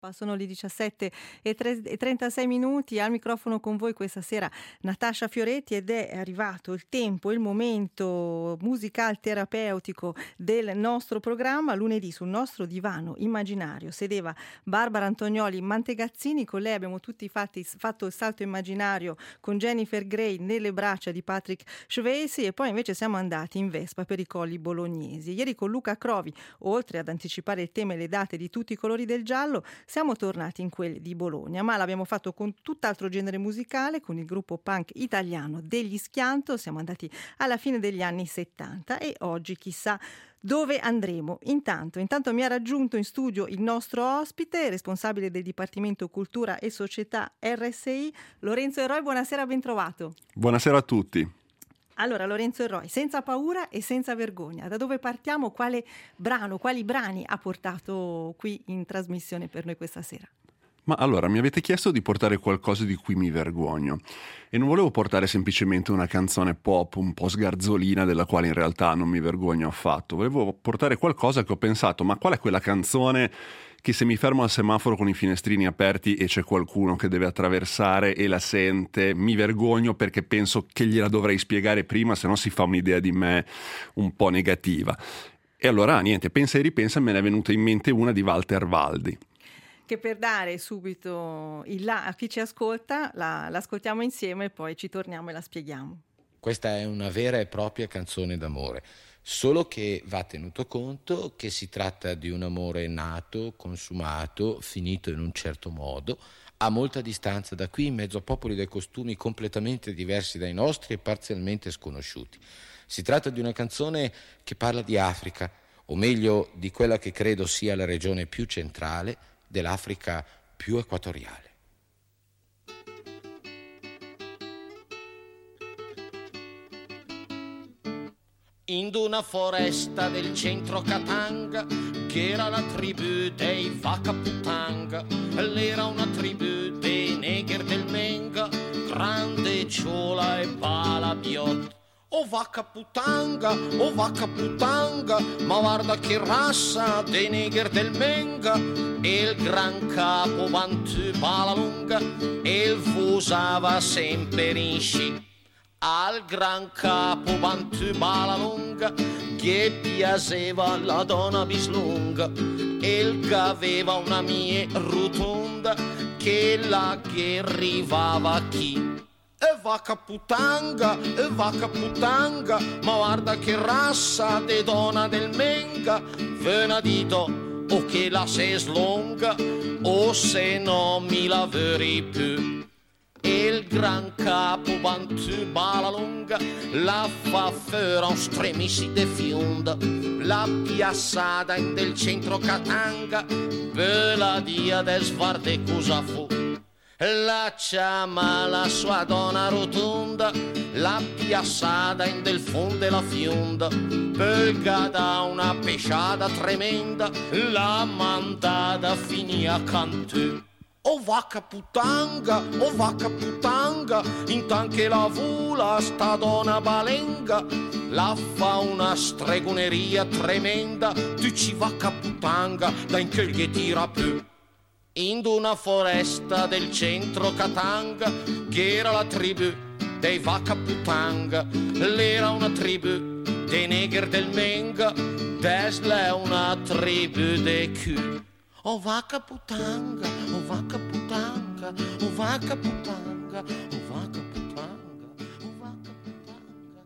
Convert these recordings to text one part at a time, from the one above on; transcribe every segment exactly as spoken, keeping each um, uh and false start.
Sono le diciassette e trentasei minuti, al microfono con voi questa sera Natascia Fioretti, ed è arrivato il tempo, il momento musical terapeutico del nostro programma. Lunedì sul nostro divano immaginario sedeva Barbara Antonioli Mantegazzini, con lei abbiamo tutti fatti, fatto il salto immaginario con Jennifer Grey nelle braccia di Patrick Swayze, e poi invece siamo andati in Vespa per i colli bolognesi. Ieri con Luca Crovi, oltre ad anticipare il tema e le date di tutti i colori del giallo, siamo tornati in quelli di Bologna, ma l'abbiamo fatto con tutt'altro genere musicale, con il gruppo punk italiano degli Schianto. Siamo andati alla fine degli anni settanta e oggi chissà dove andremo. Intanto, intanto mi ha raggiunto in studio il nostro ospite, responsabile del Dipartimento Cultura e Società R S I, Lorenzo Eroi. Buonasera, ben trovato. Buonasera a tutti. Allora, Lorenzo Eroi, senza paura e senza vergogna, da dove partiamo? Quale brano, quali brani ha portato qui in trasmissione per noi questa sera? Ma allora, mi avete chiesto di portare qualcosa di cui mi vergogno, e non volevo portare semplicemente una canzone pop un po' sgarzolina della quale in realtà non mi vergogno affatto. Volevo portare qualcosa che ho pensato, ma qual è quella canzone che se mi fermo al semaforo con i finestrini aperti e c'è qualcuno che deve attraversare e la sente, mi vergogno perché penso che gliela dovrei spiegare prima, se no si fa un'idea di me un po' negativa. E allora niente, pensa e ripensa, me ne è venuta in mente una di Walter Valdi, che per dare subito il là a chi ci ascolta la, l'ascoltiamo insieme e poi ci torniamo e la spieghiamo. Questa è una vera e propria canzone d'amore, solo che va tenuto conto che si tratta di un amore nato, consumato, finito in un certo modo, a molta distanza da qui, in mezzo a popoli dai costumi completamente diversi dai nostri e parzialmente sconosciuti. Si tratta di una canzone che parla di Africa, o meglio di quella che credo sia la regione più centrale dell'Africa più equatoriale. In una foresta del centro Katanga, che era la tribù dei Vakaputanga, l'era una tribù dei Neger del Menga, grande ciola e balabiot. Oh Vakaputanga, oh Vakaputanga, ma guarda che razza dei Neger del Menga, e il gran capo Bantu Balalunga, e il fusava sempre in sci. Al gran capo Bantu Balalunga, che piaceva la donna bislunga, e il che aveva una mie rotonda, che la che arrivava chi. E Vakaputanga, e Vakaputanga, ma guarda che razza de donna del Menga, venadito o che la se slonga, o se no mi la veri più. E il gran capo Bantu Balalunga la fa fera un stremissi de fionda, la piazzata in del centro Katanga, per la dia del svarde cosa fu. La chiama la sua donna rotonda, la piazzata in del fondo della fionda, perché da una pesciata tremenda, la mandata finì a cantù. Oh Vakaputanga, oh Vakaputanga, intanto che la vula sta donna balenga, la fa una stregoneria tremenda, tu ci Vakaputanga, da in che gli tira più. In una foresta del centro Katanga, che era la tribù dei Vakaputanga, l'era una tribù dei Neger del Menga, Tesla è una tribù dei Q. Oh Vakaputanga, oh Vakaputanga, oh Vakaputanga, oh Vakaputanga, oh Vakaputanga.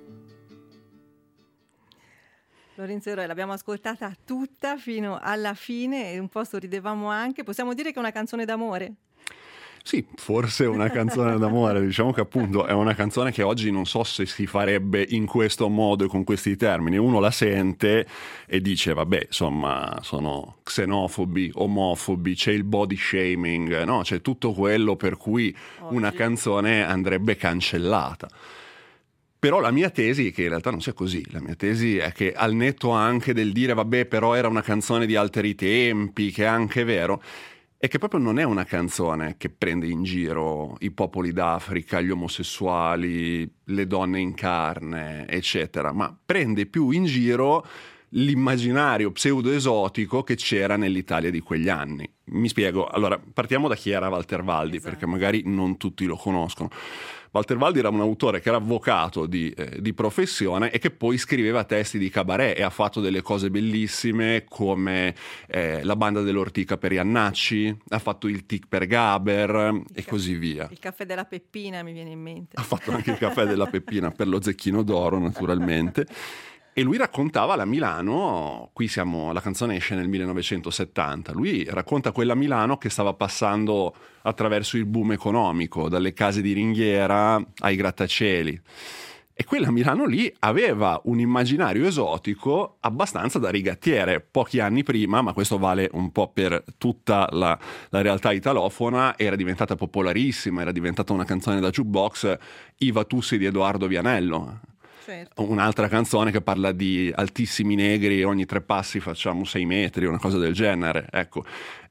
Lorenzo Eroi, l'abbiamo ascoltata tutta fino alla fine e un po' sorridevamo anche. Possiamo dire che è una canzone d'amore? Sì, forse una canzone d'amore, diciamo che appunto è una canzone che oggi non so se si farebbe in questo modo e con questi termini. Uno la sente e dice vabbè, insomma, sono xenofobi, omofobi, c'è il body shaming, no? C'è tutto quello per cui oggi una canzone andrebbe cancellata. Però la mia tesi è che in realtà non sia così. La mia tesi è che, al netto anche del dire vabbè, però era una canzone di altri tempi, che è anche vero, è che proprio non è una canzone che prende in giro i popoli d'Africa, gli omosessuali, le donne in carne, eccetera, ma prende più in giro l'immaginario pseudo-esotico che c'era nell'Italia di quegli anni. Mi spiego, allora partiamo da chi era Walter Valdi, esatto, perché magari non tutti lo conoscono. Walter Valdi era un autore che era avvocato di, eh, di professione e che poi scriveva testi di cabaret e ha fatto delle cose bellissime come eh, La banda dell'ortica per Iannacci, ha fatto il tic per Gaber il e ca- così via. Il caffè della Peppina mi viene in mente. Ha fatto anche il caffè della Peppina per lo Zecchino d'Oro, naturalmente. E lui raccontava la Milano, qui siamo, la canzone esce nel millenovecentosettanta, lui racconta quella Milano che stava passando attraverso il boom economico, dalle case di ringhiera ai grattacieli. E quella Milano lì aveva un immaginario esotico abbastanza da rigattiere. Pochi anni prima, ma questo vale un po' per tutta la, la realtà italofona, era diventata popolarissima, era diventata una canzone da jukebox, Iva Tussi di Edoardo Vianello. Certo. Un'altra canzone che parla di altissimi negri, ogni tre passi facciamo sei metri, una cosa del genere, ecco.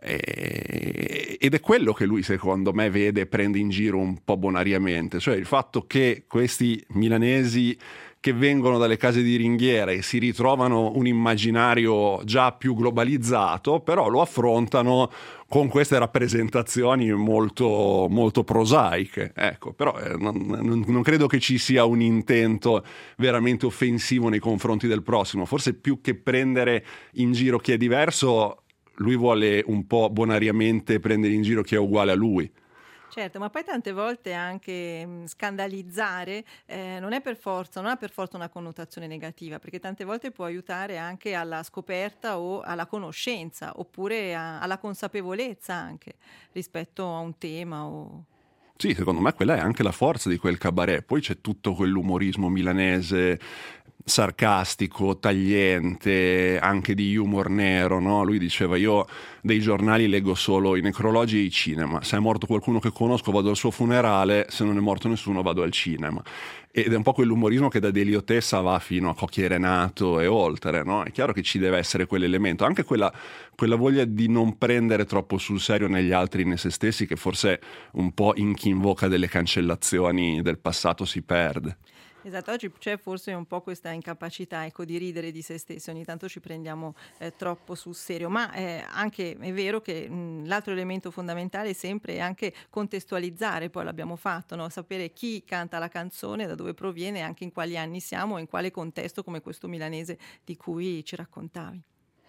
E... ed è quello che lui secondo me vede e prende in giro un po' bonariamente, cioè il fatto che questi milanesi che vengono dalle case di ringhiera e si ritrovano un immaginario già più globalizzato, però lo affrontano con queste rappresentazioni molto, molto prosaiche. Ecco, però eh, non, non, non credo che ci sia un intento veramente offensivo nei confronti del prossimo. Forse più che prendere in giro chi è diverso, lui vuole un po' bonariamente prendere in giro chi è uguale a lui. Certo, ma poi tante volte anche mh, scandalizzare eh, non è per forza, non ha per forza una connotazione negativa, perché tante volte può aiutare anche alla scoperta o alla conoscenza, oppure a, alla consapevolezza anche rispetto a un tema o... Sì, secondo me quella è anche la forza di quel cabaret. Poi c'è tutto quell'umorismo milanese sarcastico, tagliente, anche di humor nero, no? Lui diceva: io dei giornali leggo solo i necrologi e i cinema, se è morto qualcuno che conosco vado al suo funerale, se non è morto nessuno vado al cinema. Ed è un po' quell'umorismo che da Deliotessa va fino a Cocchi e Renato e oltre, no? È chiaro che ci deve essere quell'elemento, anche quella, quella voglia di non prendere troppo sul serio negli altri né se stessi, che forse un po' in chi invoca delle cancellazioni del passato si perde. Esatto, oggi c'è forse un po' questa incapacità, ecco, di ridere di se stessi, ogni tanto ci prendiamo eh, troppo sul serio, ma eh, anche è vero che mh, l'altro elemento fondamentale è sempre anche contestualizzare, poi l'abbiamo fatto, no? Sapere chi canta la canzone, da dove proviene, anche in quali anni siamo e in quale contesto, come questo milanese di cui ci raccontavi.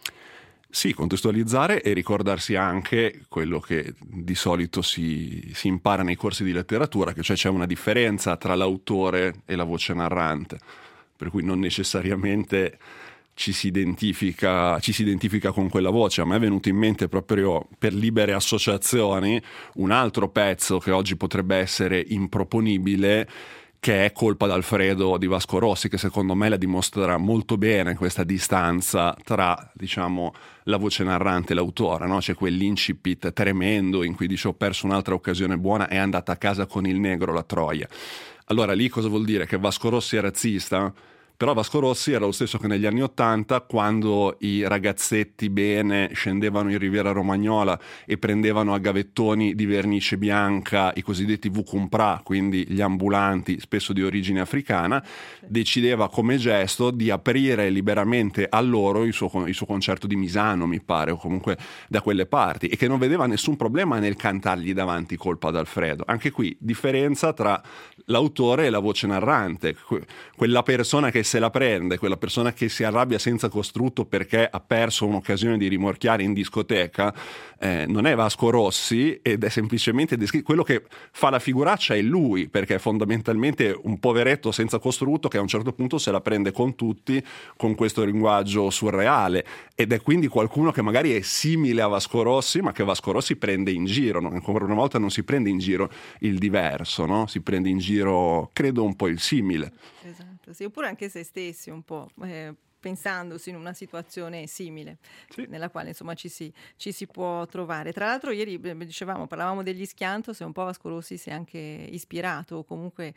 Sì, contestualizzare e ricordarsi anche quello che di solito si, si impara nei corsi di letteratura, che cioè c'è una differenza tra l'autore e la voce narrante, per cui non necessariamente ci si identifica, ci si identifica con quella voce. A me è venuto in mente proprio per libere associazioni un altro pezzo che oggi potrebbe essere improponibile, che è Colpa d'Alfredo di Vasco Rossi, che secondo me la dimostra molto bene questa distanza tra, diciamo, la voce narrante e l'autore, no? C'è quell'incipit tremendo in cui dice: ho perso un'altra occasione buona, è andata a casa con il negro la troia. Allora lì cosa vuol dire? Che Vasco Rossi è razzista? Però Vasco Rossi era lo stesso che negli anni Ottanta, quando i ragazzetti bene scendevano in Riviera Romagnola e prendevano a gavettoni di vernice bianca i cosiddetti vucumpra, quindi gli ambulanti spesso di origine africana, decideva come gesto di aprire liberamente a loro il suo, il suo concerto di Misano, mi pare, o comunque da quelle parti, e che non vedeva nessun problema nel cantargli davanti Colpa d'Alfredo. Anche qui differenza tra l'autore e la voce narrante, quella persona che se la prende, quella persona che si arrabbia senza costrutto perché ha perso un'occasione di rimorchiare in discoteca, eh, non è Vasco Rossi, ed è semplicemente descritto. Quello che fa la figuraccia è lui, perché è fondamentalmente un poveretto senza costrutto che a un certo punto se la prende con tutti con questo linguaggio surreale, ed è quindi qualcuno che magari è simile a Vasco Rossi, ma che Vasco Rossi prende in giro, no? Ancora una volta non si prende in giro il diverso, no? Si prende in giro, credo, un po' il simile. Esatto, sì, oppure anche se stessi un po', eh, pensandosi in una situazione simile, sì, nella quale insomma ci si, ci si può trovare. Tra l'altro ieri dicevamo, parlavamo degli Schiantos, e un po' Vasco Rossi si è anche ispirato, o comunque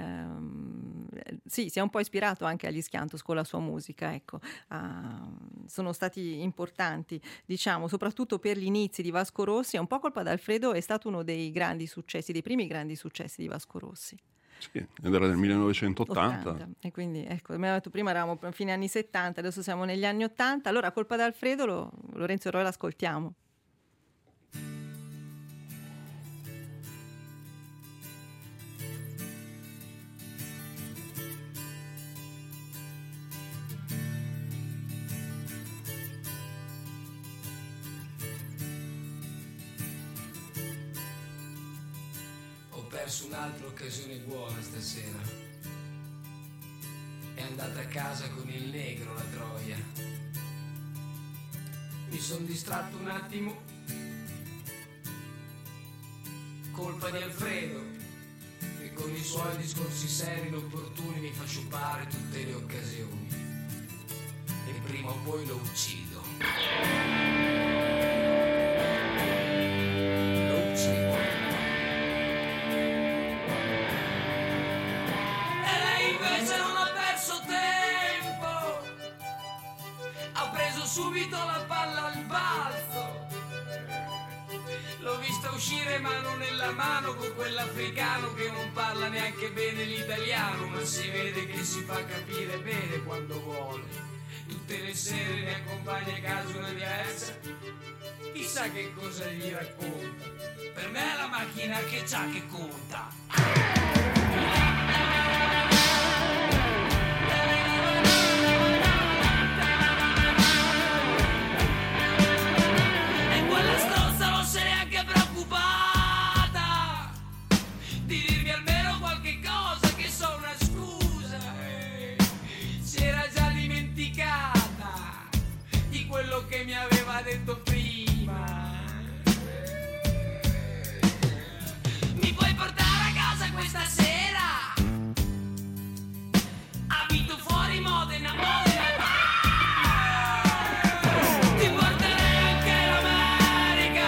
ehm, sì, si è un po' ispirato anche agli Schiantos con la sua musica, ecco. Ah, sono stati importanti, diciamo, soprattutto per gli inizi di Vasco Rossi. È un po' Colpa d'Alfredo, è stato uno dei grandi successi, dei primi grandi successi di Vasco Rossi. Sì, ed era del millenovecentottanta. ottanta. E quindi, ecco, come ho detto prima, eravamo a fine anni settanta, adesso siamo negli anni ottanta. Allora, Colpa d'Alfredo, lo, Lorenzo Roy l'ascoltiamo. Ho perso un'altra occasione buona stasera. È andata a casa con il negro la troia. Mi son distratto un attimo. Colpa di Alfredo, che con i suoi discorsi seri e opportuni mi fa sciupare tutte le occasioni. E prima o poi lo uccido. Lo uccido. Subito la palla al balzo. L'ho vista uscire mano nella mano con quell'africano che non parla neanche bene l'italiano, ma si vede che si fa capire bene quando vuole. Tutte le sere ne accompagna a casa una diversa. Chissà che cosa gli racconta. Per me è la macchina che c'ha che conta. Quello che mi aveva detto prima. Mi puoi portare a casa questa sera? Abito fuori Modena, Modena. Ti porterei anche in America.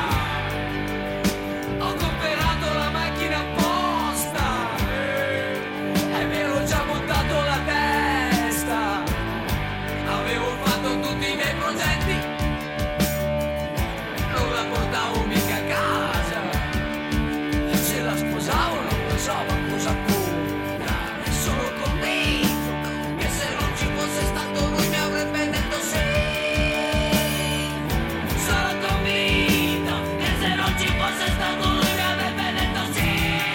Ho comprato la macchina apposta e mi ero già montato la testa. Avevo fatto tutti i miei progetti, non la portavo mica a casa, se la sposavo non pensavo a cosa conta. Sono convinto che se non ci fosse stato lui mi avrebbe detto sì. Sono convinto che se non ci fosse stato lui mi avrebbe detto sì.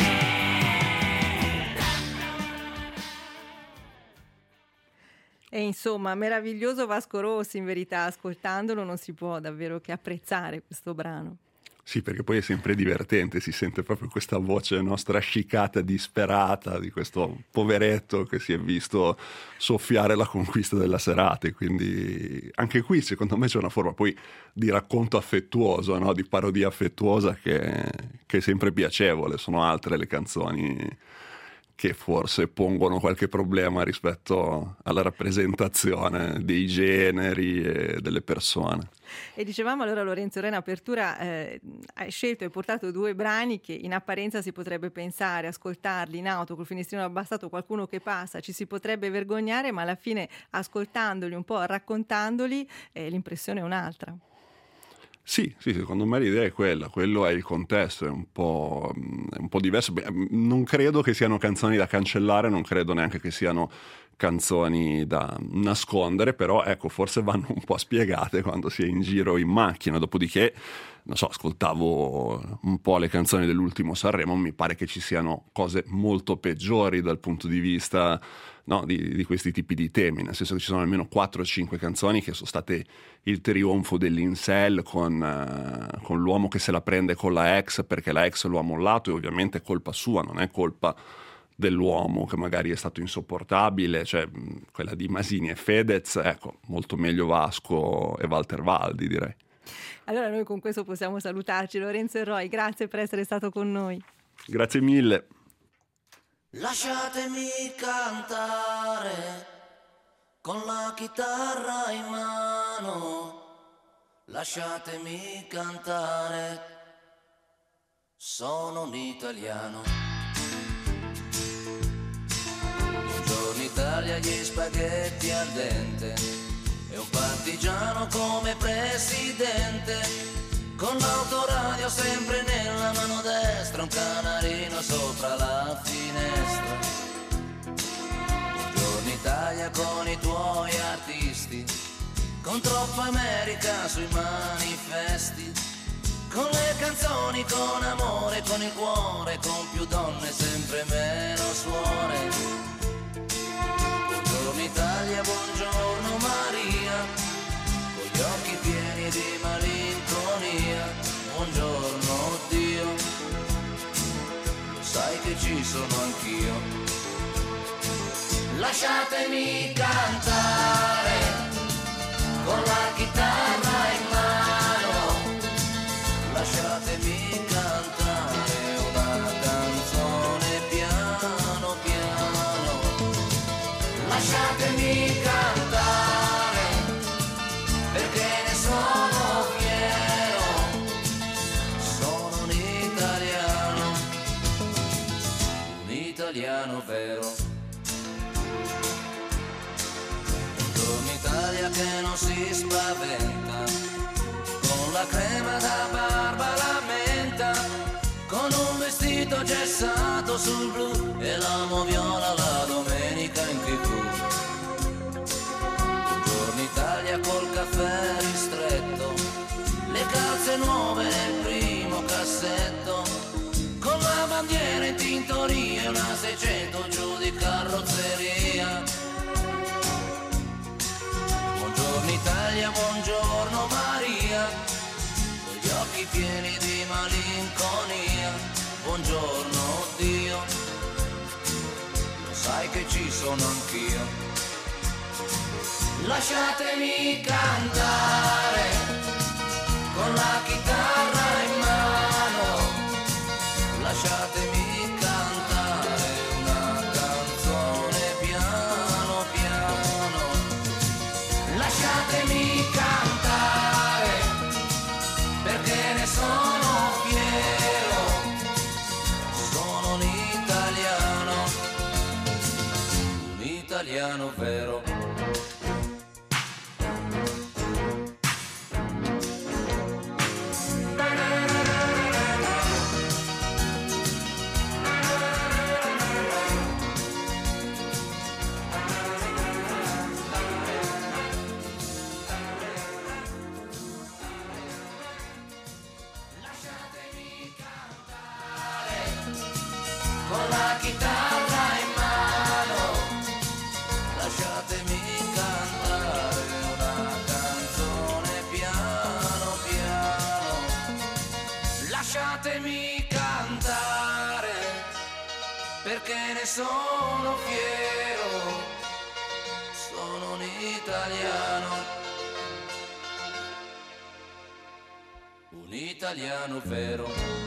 E insomma, meraviglioso Vasco Rossi, in verità, ascoltandolo non si può davvero che apprezzare questo brano. Sì, perché poi è sempre divertente, si sente proprio questa voce, no, strascicata, disperata di questo poveretto che si è visto soffiare la conquista della serata, e quindi anche qui secondo me c'è una forma poi di racconto affettuoso, no, di parodia affettuosa che, che è sempre piacevole. Sono altre le canzoni che forse pongono qualche problema rispetto alla rappresentazione dei generi e delle persone. E dicevamo allora, Lorenzo Roy, in apertura, eh, hai scelto e portato due brani che in apparenza si potrebbe pensare, ascoltarli in auto col finestrino abbassato, qualcuno che passa, ci si potrebbe vergognare, ma alla fine ascoltandoli un po', raccontandoli, eh, l'impressione è un'altra. Sì, sì, secondo me l'idea è quella, quello è il contesto, è un po', è un po' diverso. Beh, non credo che siano canzoni da cancellare, non credo neanche che siano canzoni da nascondere, però ecco, forse vanno un po' spiegate quando si è in giro in macchina. Dopodiché, non so, ascoltavo un po' le canzoni dell'ultimo Sanremo, mi pare che ci siano cose molto peggiori dal punto di vista, no, di, di questi tipi di temi, nel senso che ci sono almeno quattro o cinque canzoni che sono state il trionfo dell'incel con, uh, con l'uomo che se la prende con la ex perché la ex lo ha mollato, e ovviamente è colpa sua, non è colpa dell'uomo che magari è stato insopportabile, cioè quella di Masini e Fedez, ecco, molto meglio Vasco e Walter Valdi, direi. Allora noi con questo possiamo salutarci. Lorenzo Roy, grazie per essere stato con noi. Grazie mille. Lasciatemi cantare con la chitarra in mano, lasciatemi cantare, sono un italiano. Buongiorno Italia, gli spaghetti al dente e un partigiano come presidente. con l'autoradio sempre nella mano destra, un canarino sopra la finestra. Buongiorno Italia con i tuoi artisti, con troppa America sui manifesti, con le canzoni, con amore, con il cuore, con più donne, sempre meno suore. Buongiorno Italia, buongiorno Maria, con gli occhi pieni di malinconia. Buongiorno Dio, lo sai che ci sono anch'io. Lasciatemi cantare con la chitarra in mano, lasciatemi cantare una canzone piano piano, lasciatemi cantare perché ne sono fiero, sono un italiano, un italiano vero. Buongiorno Italia che non si spaventa, con la crema da barba la menta, con un vestito gessato sul blu e l'amo viola la domenica in tivù. Buongiorno Italia col caffè ristretto, le calze nuove nel primo cassetto, con la bandiera in tintoria e una seicento giù di carrozzeria. Buongiorno Italia, buongiorno Maria, con gli occhi pieni di malinconia. Buongiorno Dio, lo sai che ci sono anch'io. Lasciatemi cantare con la chitarra in mano, lasciatemi cantare una canzone piano piano, lasciatemi cantare perché ne sono fiero, sono un italiano, un italiano vero. Con la chitarra in mano, lasciatemi cantare una canzone piano piano, lasciatemi cantare perché ne sono fiero, sono un italiano, un italiano vero.